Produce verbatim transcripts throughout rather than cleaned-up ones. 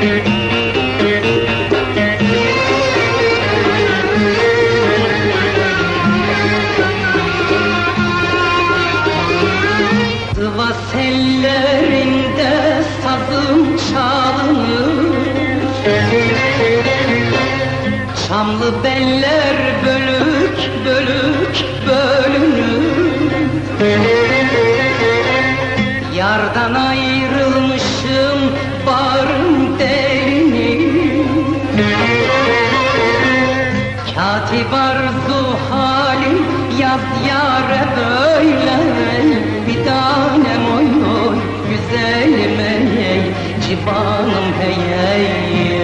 Sivas ellerinde sazım çalınır, Çamlı beller bölük bölük bölünür. Yardan ayrılmışım, bağrım delinir. Katip arzu halim, yaz yâre böyle. Bir tanem oy oy, güzelim ey, civanım hey ey.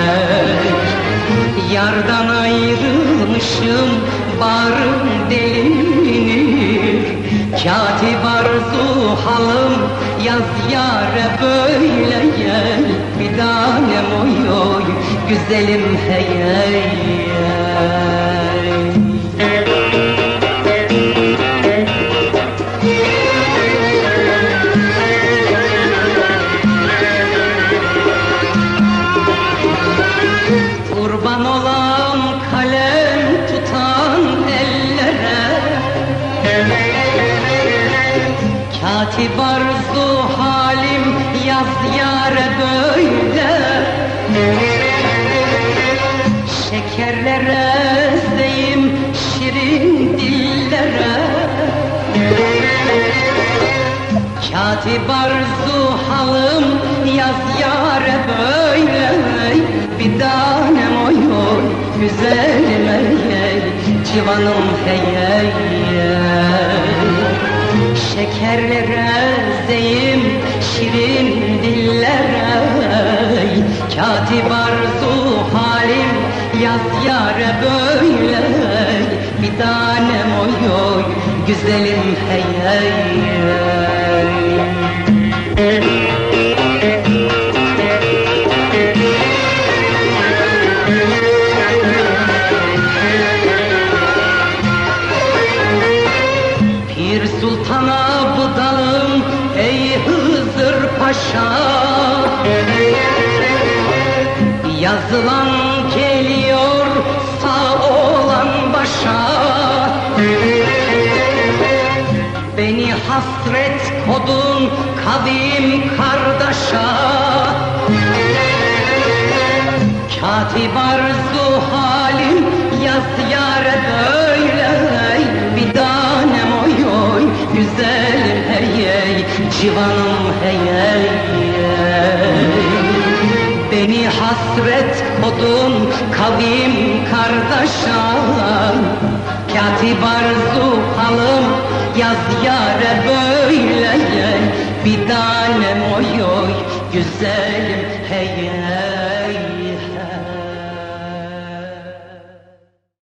Yardan ayrılmışım, bağrım delinir. Katip arzu halım, yaz yâre böyle gel. Bir tanem oy oy, güzelim hey ey. Kurban olan kalem tutan ellere, Katip arzu halim, yaz yâre böyle. Şekerlere zeyim, şirin dillere, Katip arzu halım, yaz yâre böyle. Bir tanem oy oy, güzelim ey ey, civanım hey ey. Şekerlere zeyim, şirin dillere, Katip arzu halim, yaz yâre böyle. Bir tanem oy oy, güzelim hey ey. Pir Sultan'a budalım ey Hızır Paşa, yazılan geliyor sağ olan başa. Beni hasret kodun kavim kardeşa, Katip arzu halim, yaz yâre böyle. Bir tanem oy oy, güzelim hey ey, civanım hey ey. Beni hasret kodun kavim kardeşa, Katip arzu halım, yaz yâre böyle. Bir tanem oy oy, güzelim hey ey.